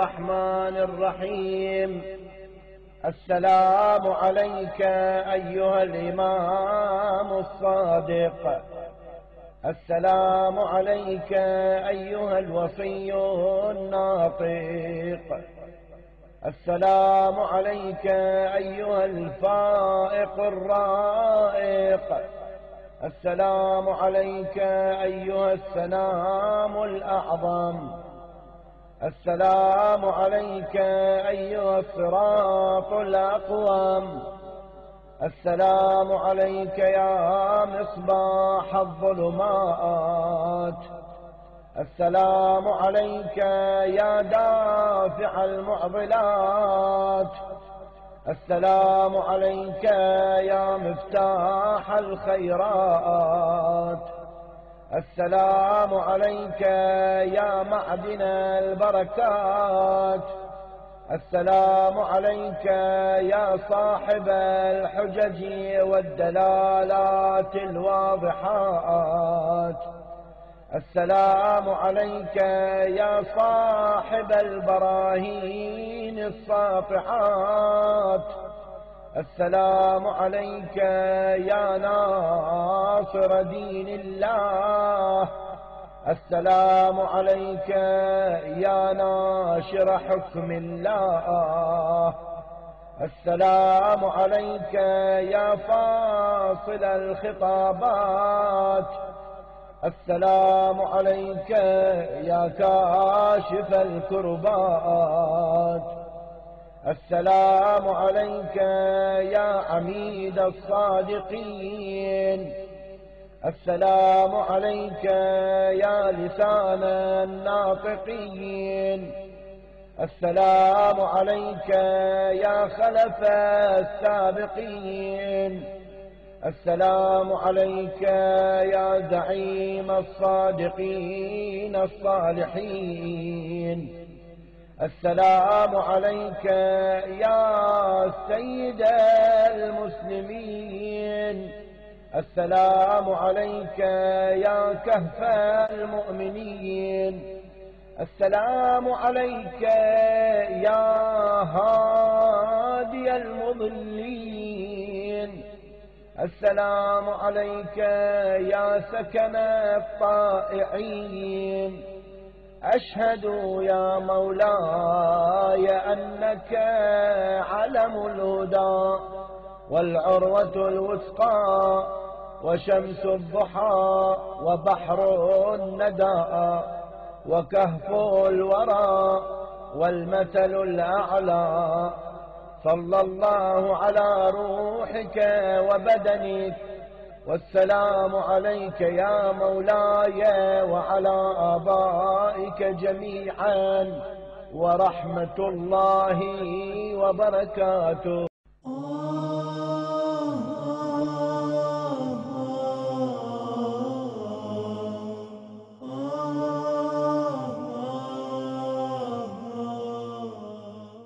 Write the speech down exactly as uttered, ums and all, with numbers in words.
الرحمن الرحيم. السلام عليك أيها الإمام الصادق. السلام عليك أيها الوصي الناطق. السلام عليك أيها الفائق الرائق. السلام عليك أيها السلام الأعظم. السلام عليك أيها الصراط الأقوم. السلام عليك يا مصباح الظلمات. السلام عليك يا دافع المعضلات. السلام عليك يا مفتاح الخيرات. السلام عليك يا معدن البركات. السلام عليك يا صاحب الحجج والدلالات الواضحات. السلام عليك يا صاحب البراهين الساطعات. السلام عليك يا ناصر دين الله. السلام عليك يا ناشر حكم الله. السلام عليك يا فاصل الخطابات. السلام عليك يا كاشف الكربات. السلام عليك يا عميد الصادقين. السلام عليك يا لسان الناطقين. السلام عليك يا خلف السابقين. السلام عليك يا زعيم الصادقين الصالحين. السلام عليك يا سيد المسلمين. السلام عليك يا كهف المؤمنين. السلام عليك يا هادي المضلين. السلام عليك يا سكن الطائعين. أشهد يا مولاي أنك علم الهدى والعروة الوثقى وشمس الضحى وبحر الندى وكهف الورى والمثل الأعلى. صلى الله على روحك وبدنك. والسلام عليك يا مولاي وعلى آبائك جميعا ورحمة الله وبركاته.